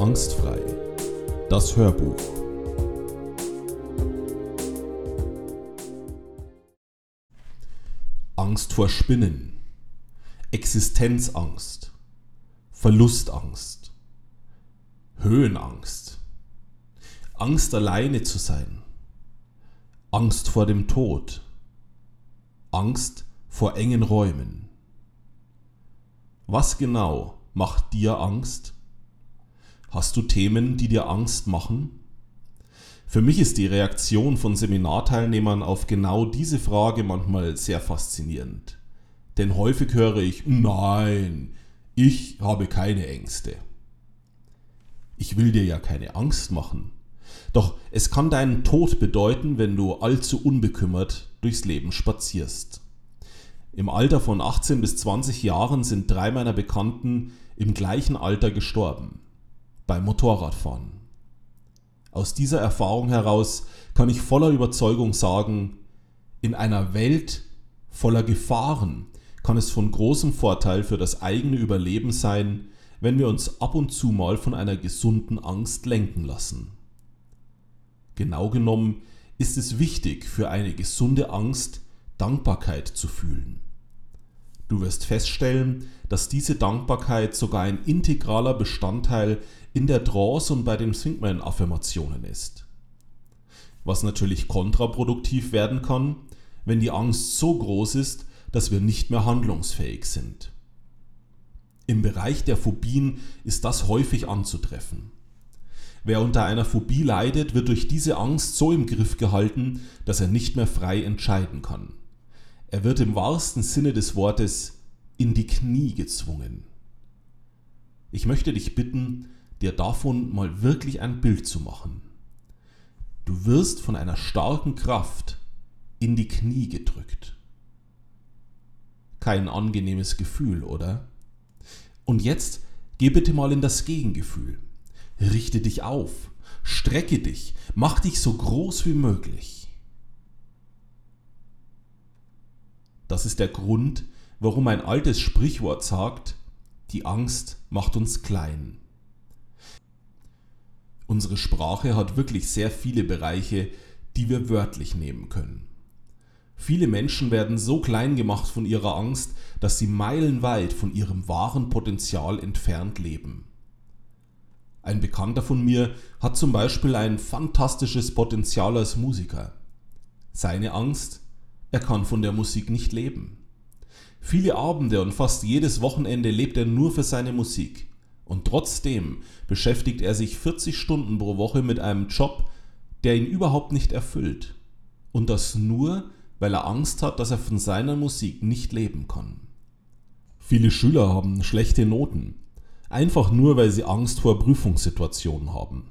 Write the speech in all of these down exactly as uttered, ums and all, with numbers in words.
Angstfrei. Das Hörbuch. Angst vor Spinnen, Existenzangst, Verlustangst, Höhenangst, Angst alleine zu sein, Angst vor dem Tod, Angst vor engen Räumen. Was genau macht dir Angst? Hast du Themen, die dir Angst machen? Für mich ist die Reaktion von Seminarteilnehmern auf genau diese Frage manchmal sehr faszinierend. Denn häufig höre ich, nein, ich habe keine Ängste. Ich will dir ja keine Angst machen. Doch es kann deinen Tod bedeuten, wenn du allzu unbekümmert durchs Leben spazierst. Im Alter von achtzehn bis zwanzig Jahren sind drei meiner Bekannten im gleichen Alter gestorben, beim Motorradfahren. Aus dieser Erfahrung heraus kann ich voller Überzeugung sagen, in einer Welt voller Gefahren kann es von großem Vorteil für das eigene Überleben sein, wenn wir uns ab und zu mal von einer gesunden Angst lenken lassen. Genau genommen ist es wichtig, für eine gesunde Angst Dankbarkeit zu fühlen. Du wirst feststellen, dass diese Dankbarkeit sogar ein integraler Bestandteil in der Trance und bei den Think-Man-Affirmationen ist. Was natürlich kontraproduktiv werden kann, wenn die Angst so groß ist, dass wir nicht mehr handlungsfähig sind. Im Bereich der Phobien ist das häufig anzutreffen. Wer unter einer Phobie leidet, wird durch diese Angst so im Griff gehalten, dass er nicht mehr frei entscheiden kann. Er wird im wahrsten Sinne des Wortes in die Knie gezwungen. Ich möchte dich bitten, dir davon mal wirklich ein Bild zu machen. Du wirst von einer starken Kraft in die Knie gedrückt. Kein angenehmes Gefühl, oder? Und jetzt geh bitte mal in das Gegengefühl. Richte dich auf, strecke dich, mach dich so groß wie möglich. Das ist der Grund, warum ein altes Sprichwort sagt, die Angst macht uns klein. Unsere Sprache hat wirklich sehr viele Bereiche, die wir wörtlich nehmen können. Viele Menschen werden so klein gemacht von ihrer Angst, dass sie meilenweit von ihrem wahren Potenzial entfernt leben. Ein Bekannter von mir hat zum Beispiel ein fantastisches Potenzial als Musiker. Seine Angst? Er kann von der Musik nicht leben. Viele Abende und fast jedes Wochenende lebt er nur für seine Musik. Und trotzdem beschäftigt er sich vierzig Stunden pro Woche mit einem Job, der ihn überhaupt nicht erfüllt. Und das nur, weil er Angst hat, dass er von seiner Musik nicht leben kann. Viele Schüler haben schlechte Noten, einfach nur, weil sie Angst vor Prüfungssituationen haben.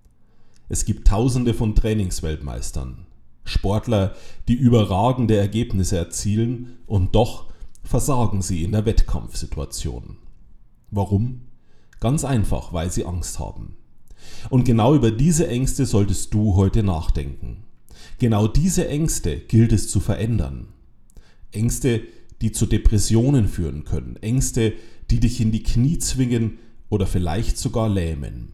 Es gibt Tausende von Trainingsweltmeistern, Sportler, die überragende Ergebnisse erzielen und doch versagen sie in der Wettkampfsituation. Warum? Ganz einfach, weil sie Angst haben. Und genau über diese Ängste solltest du heute nachdenken. Genau diese Ängste gilt es zu verändern. Ängste, die zu Depressionen führen können. Ängste, die dich in die Knie zwingen oder vielleicht sogar lähmen.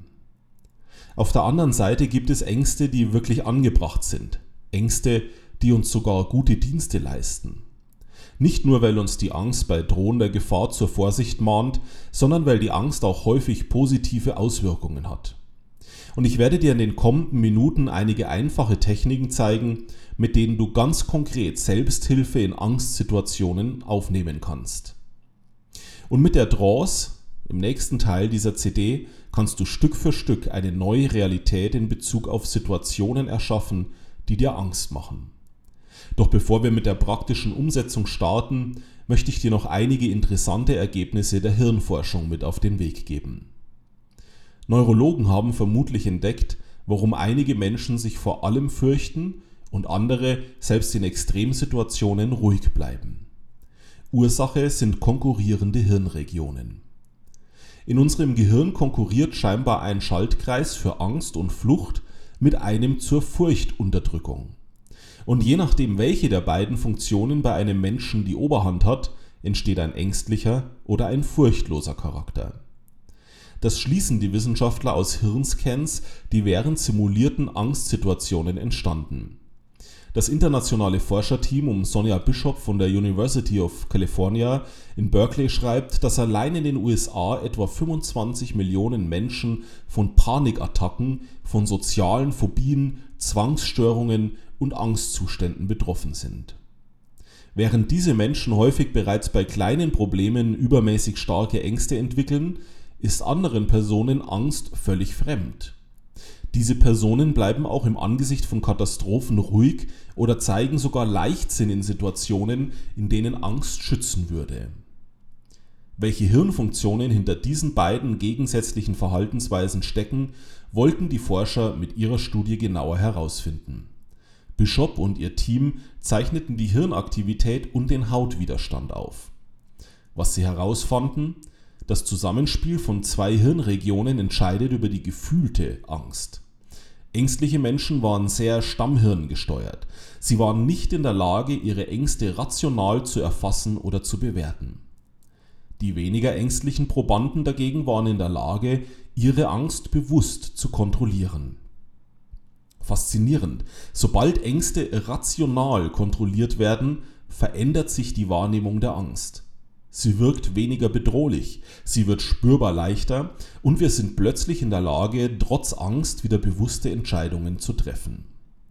Auf der anderen Seite gibt es Ängste, die wirklich angebracht sind. Ängste, die uns sogar gute Dienste leisten. Nicht nur, weil uns die Angst bei drohender Gefahr zur Vorsicht mahnt, sondern weil die Angst auch häufig positive Auswirkungen hat. Und ich werde dir in den kommenden Minuten einige einfache Techniken zeigen, mit denen du ganz konkret Selbsthilfe in Angstsituationen aufnehmen kannst. Und mit der Trance, im nächsten Teil dieser C D, kannst du Stück für Stück eine neue Realität in Bezug auf Situationen erschaffen, die dir Angst machen. Doch bevor wir mit der praktischen Umsetzung starten, möchte ich dir noch einige interessante Ergebnisse der Hirnforschung mit auf den Weg geben. Neurologen haben vermutlich entdeckt, warum einige Menschen sich vor allem fürchten und andere selbst in Extremsituationen ruhig bleiben. Ursache sind konkurrierende Hirnregionen. In unserem Gehirn konkurriert scheinbar ein Schaltkreis für Angst und Flucht mit einem zur Furchtunterdrückung. Und je nachdem, welche der beiden Funktionen bei einem Menschen die Oberhand hat, entsteht ein ängstlicher oder ein furchtloser Charakter. Das schließen die Wissenschaftler aus Hirnscans, die während simulierten Angstsituationen entstanden. Das internationale Forscherteam um Sonja Bishop von der University of California in Berkeley schreibt, dass allein in den U S A etwa fünfundzwanzig Millionen Menschen von Panikattacken, von sozialen Phobien, Zwangsstörungen und Angstzuständen betroffen sind. Während diese Menschen häufig bereits bei kleinen Problemen übermäßig starke Ängste entwickeln, ist anderen Personen Angst völlig fremd. Diese Personen bleiben auch im Angesicht von Katastrophen ruhig oder zeigen sogar Leichtsinn in Situationen, in denen Angst schützen würde. Welche Hirnfunktionen hinter diesen beiden gegensätzlichen Verhaltensweisen stecken, wollten die Forscher mit ihrer Studie genauer herausfinden. Bishop und ihr Team zeichneten die Hirnaktivität und den Hautwiderstand auf. Was sie herausfanden: Das Zusammenspiel von zwei Hirnregionen entscheidet über die gefühlte Angst. Ängstliche Menschen waren sehr stammhirngesteuert. Sie waren nicht in der Lage, ihre Ängste rational zu erfassen oder zu bewerten. Die weniger ängstlichen Probanden dagegen waren in der Lage, ihre Angst bewusst zu kontrollieren. Faszinierend: Sobald Ängste rational kontrolliert werden, verändert sich die Wahrnehmung der Angst. Sie wirkt weniger bedrohlich, sie wird spürbar leichter und wir sind plötzlich in der Lage, trotz Angst wieder bewusste Entscheidungen zu treffen.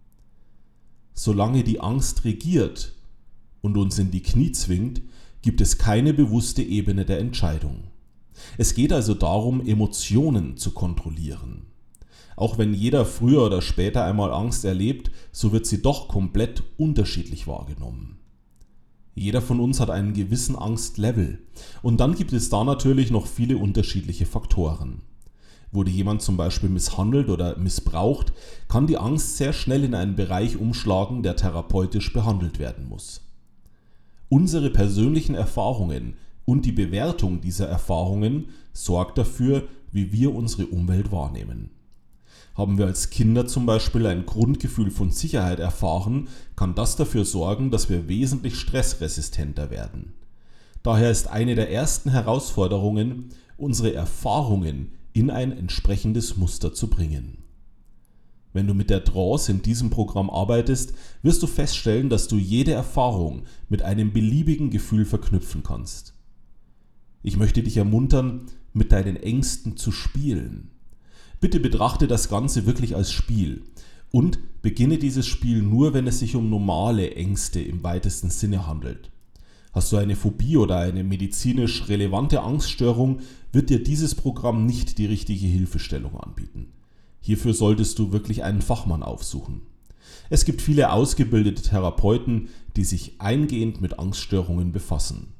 Solange die Angst regiert und uns in die Knie zwingt, gibt es keine bewusste Ebene der Entscheidung. Es geht also darum, Emotionen zu kontrollieren. Auch wenn jeder früher oder später einmal Angst erlebt, so wird sie doch komplett unterschiedlich wahrgenommen. Jeder von uns hat einen gewissen Angstlevel. Und dann gibt es da natürlich noch viele unterschiedliche Faktoren. Wurde jemand zum Beispiel misshandelt oder missbraucht, kann die Angst sehr schnell in einen Bereich umschlagen, der therapeutisch behandelt werden muss. Unsere persönlichen Erfahrungen und die Bewertung dieser Erfahrungen sorgt dafür, wie wir unsere Umwelt wahrnehmen. Haben wir als Kinder zum Beispiel ein Grundgefühl von Sicherheit erfahren, kann das dafür sorgen, dass wir wesentlich stressresistenter werden. Daher ist eine der ersten Herausforderungen, unsere Erfahrungen in ein entsprechendes Muster zu bringen. Wenn du mit der Trance in diesem Programm arbeitest, wirst du feststellen, dass du jede Erfahrung mit einem beliebigen Gefühl verknüpfen kannst. Ich möchte dich ermuntern, mit deinen Ängsten zu spielen. Bitte betrachte das Ganze wirklich als Spiel und beginne dieses Spiel nur, wenn es sich um normale Ängste im weitesten Sinne handelt. Hast du eine Phobie oder eine medizinisch relevante Angststörung, wird dir dieses Programm nicht die richtige Hilfestellung anbieten. Hierfür solltest du wirklich einen Fachmann aufsuchen. Es gibt viele ausgebildete Therapeuten, die sich eingehend mit Angststörungen befassen.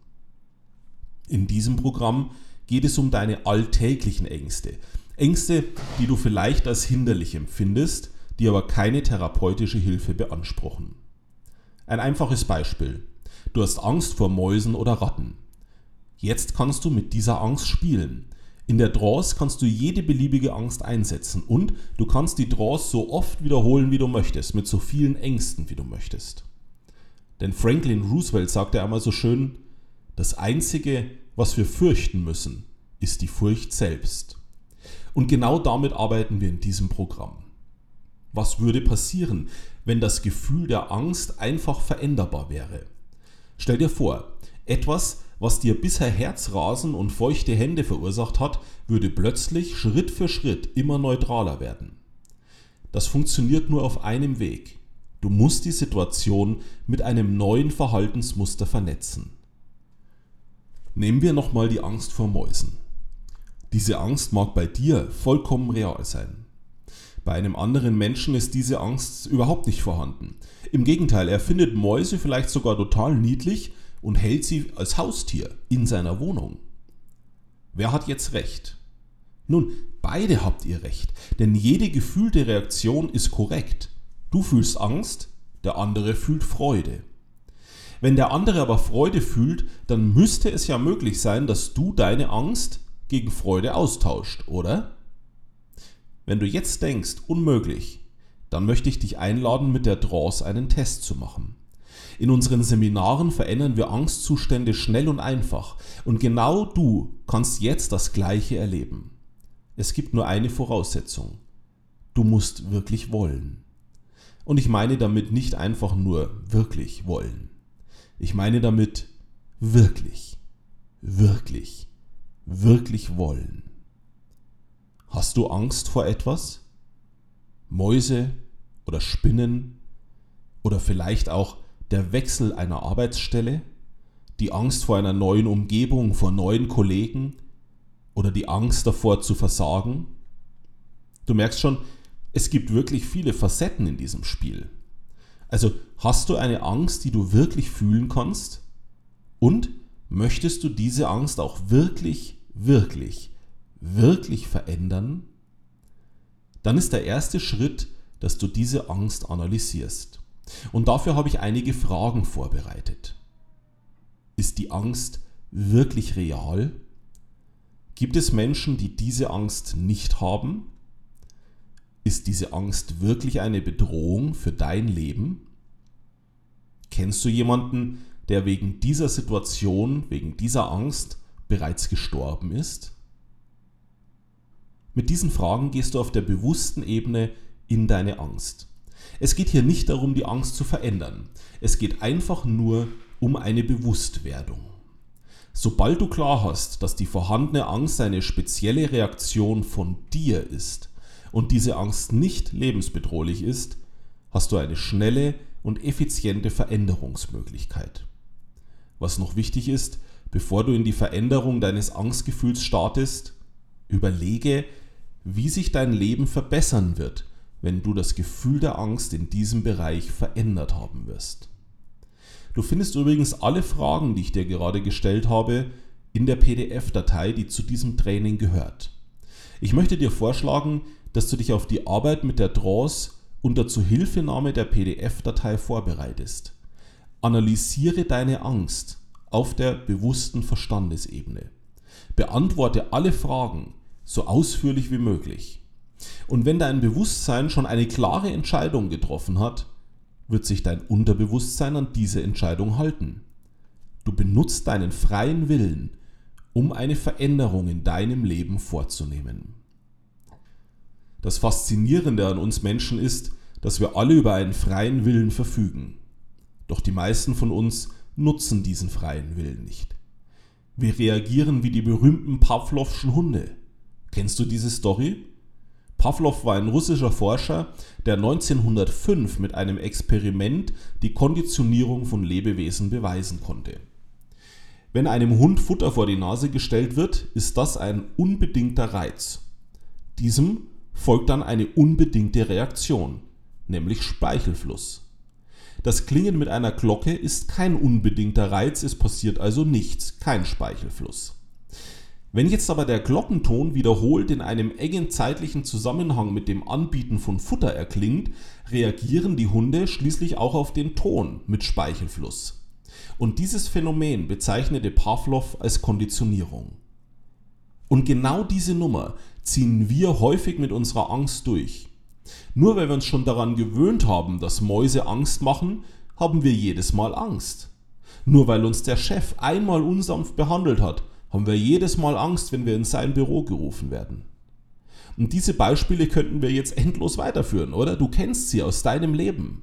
In diesem Programm geht es um deine alltäglichen Ängste. Ängste, die du vielleicht als hinderlich empfindest, die aber keine therapeutische Hilfe beanspruchen. Ein einfaches Beispiel: Du hast Angst vor Mäusen oder Ratten. Jetzt kannst du mit dieser Angst spielen. In der Trance kannst du jede beliebige Angst einsetzen und du kannst die Trance so oft wiederholen, wie du möchtest, mit so vielen Ängsten, wie du möchtest. Denn Franklin Roosevelt sagte einmal so schön: Das Einzige, was wir fürchten müssen, ist die Furcht selbst. Und genau damit arbeiten wir in diesem Programm. Was würde passieren, wenn das Gefühl der Angst einfach veränderbar wäre? Stell dir vor, etwas, was dir bisher Herzrasen und feuchte Hände verursacht hat, würde plötzlich Schritt für Schritt immer neutraler werden. Das funktioniert nur auf einem Weg. Du musst die Situation mit einem neuen Verhaltensmuster vernetzen. Nehmen wir nochmal die Angst vor Mäusen. Diese Angst mag bei dir vollkommen real sein. Bei einem anderen Menschen ist diese Angst überhaupt nicht vorhanden. Im Gegenteil, er findet Mäuse vielleicht sogar total niedlich und hält sie als Haustier in seiner Wohnung. Wer hat jetzt recht? Nun, beide habt ihr recht, denn jede gefühlte Reaktion ist korrekt. Du fühlst Angst, der andere fühlt Freude. Wenn der andere aber Freude fühlt, dann müsste es ja möglich sein, dass du deine Angst gegen Freude austauscht, oder? Wenn du jetzt denkst, unmöglich, dann möchte ich dich einladen, mit der Trance einen Test zu machen. In unseren Seminaren verändern wir Angstzustände schnell und einfach und genau du kannst jetzt das Gleiche erleben. Es gibt nur eine Voraussetzung. Du musst wirklich wollen. Und ich meine damit nicht einfach nur wirklich wollen. Ich meine damit wirklich, wirklich, wirklich wollen. Hast du Angst vor etwas? Mäuse oder Spinnen? Oder vielleicht auch der Wechsel einer Arbeitsstelle? Die Angst vor einer neuen Umgebung, vor neuen Kollegen? Oder die Angst davor zu versagen? Du merkst schon, es gibt wirklich viele Facetten in diesem Spiel. Also hast du eine Angst, die du wirklich fühlen kannst? Und möchtest du diese Angst auch wirklich, wirklich, wirklich verändern? Dann ist der erste Schritt, dass du diese Angst analysierst. Und dafür habe ich einige Fragen vorbereitet. Ist die Angst wirklich real? Gibt es Menschen, die diese Angst nicht haben? Ist diese Angst wirklich eine Bedrohung für dein Leben? Kennst du jemanden, der wegen dieser Situation, wegen dieser Angst bereits gestorben ist? Mit diesen Fragen gehst du auf der bewussten Ebene in deine Angst. Es geht hier nicht darum, die Angst zu verändern. Es geht einfach nur um eine Bewusstwerdung. Sobald du klar hast, dass die vorhandene Angst eine spezielle Reaktion von dir ist und diese Angst nicht lebensbedrohlich ist, hast du eine schnelle und effiziente Veränderungsmöglichkeit. Was noch wichtig ist, bevor du in die Veränderung deines Angstgefühls startest, überlege, wie sich dein Leben verbessern wird, wenn du das Gefühl der Angst in diesem Bereich verändert haben wirst. Du findest übrigens alle Fragen, die ich dir gerade gestellt habe, in der P D F-Datei, die zu diesem Training gehört. Ich möchte dir vorschlagen, dass du dich auf die Arbeit mit der Trance unter Zuhilfenahme der P D F-Datei vorbereitest. Analysiere deine Angst auf der bewussten Verstandesebene. Beantworte alle Fragen so ausführlich wie möglich. Und wenn dein Bewusstsein schon eine klare Entscheidung getroffen hat, wird sich dein Unterbewusstsein an diese Entscheidung halten. Du benutzt deinen freien Willen, um eine Veränderung in deinem Leben vorzunehmen. Das Faszinierende an uns Menschen ist, dass wir alle über einen freien Willen verfügen. Doch die meisten von uns nutzen diesen freien Willen nicht. Wir reagieren wie die berühmten Pawlowschen Hunde. Kennst du diese Story? Pawlow war ein russischer Forscher, der neunzehnhundertfünf mit einem Experiment die Konditionierung von Lebewesen beweisen konnte. Wenn einem Hund Futter vor die Nase gestellt wird, ist das ein unbedingter Reiz. Diesem folgt dann eine unbedingte Reaktion, nämlich Speichelfluss. Das Klingen mit einer Glocke ist kein unbedingter Reiz, es passiert also nichts, kein Speichelfluss. Wenn jetzt aber der Glockenton wiederholt in einem engen zeitlichen Zusammenhang mit dem Anbieten von Futter erklingt, reagieren die Hunde schließlich auch auf den Ton mit Speichelfluss. Und dieses Phänomen bezeichnete Pawlow als Konditionierung. Und genau diese Nummer ziehen wir häufig mit unserer Angst durch. Nur weil wir uns schon daran gewöhnt haben, dass Mäuse Angst machen, haben wir jedes Mal Angst. Nur weil uns der Chef einmal unsanft behandelt hat, haben wir jedes Mal Angst, wenn wir in sein Büro gerufen werden. Und diese Beispiele könnten wir jetzt endlos weiterführen, oder? Du kennst sie aus deinem Leben.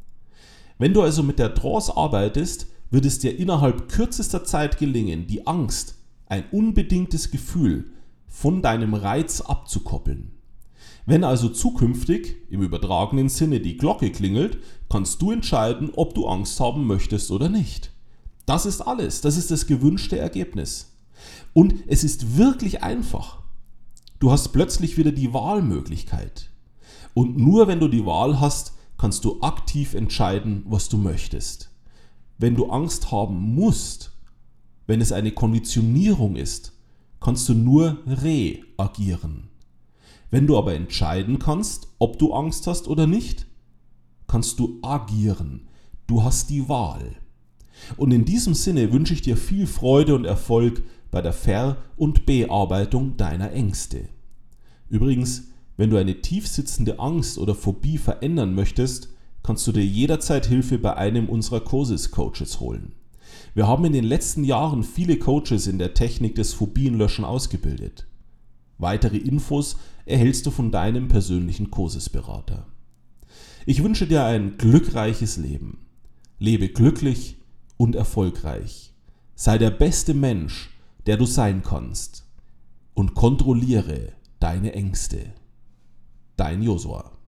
Wenn du also mit der Trance arbeitest, wird es dir innerhalb kürzester Zeit gelingen, die Angst, ein unbedingtes Gefühl, von deinem Reiz abzukoppeln. Wenn also zukünftig, im übertragenen Sinne, die Glocke klingelt, kannst du entscheiden, ob du Angst haben möchtest oder nicht. Das ist alles, das ist das gewünschte Ergebnis. Und es ist wirklich einfach. Du hast plötzlich wieder die Wahlmöglichkeit. Und nur wenn du die Wahl hast, kannst du aktiv entscheiden, was du möchtest. Wenn du Angst haben musst, wenn es eine Konditionierung ist, kannst du nur reagieren. Wenn du aber entscheiden kannst, ob du Angst hast oder nicht, kannst du agieren. Du hast die Wahl. Und in diesem Sinne wünsche ich dir viel Freude und Erfolg bei der Ver- und Bearbeitung deiner Ängste. Übrigens, wenn du eine tiefsitzende Angst oder Phobie verändern möchtest, kannst du dir jederzeit Hilfe bei einem unserer Coaches holen. Wir haben in den letzten Jahren viele Coaches in der Technik des Phobienlöschen ausgebildet. Weitere Infos erhältst du von deinem persönlichen Kosis-Berater. Ich wünsche dir ein glückreiches Leben. Lebe glücklich und erfolgreich. Sei der beste Mensch, der du sein kannst. Und kontrolliere deine Ängste. Dein Josua.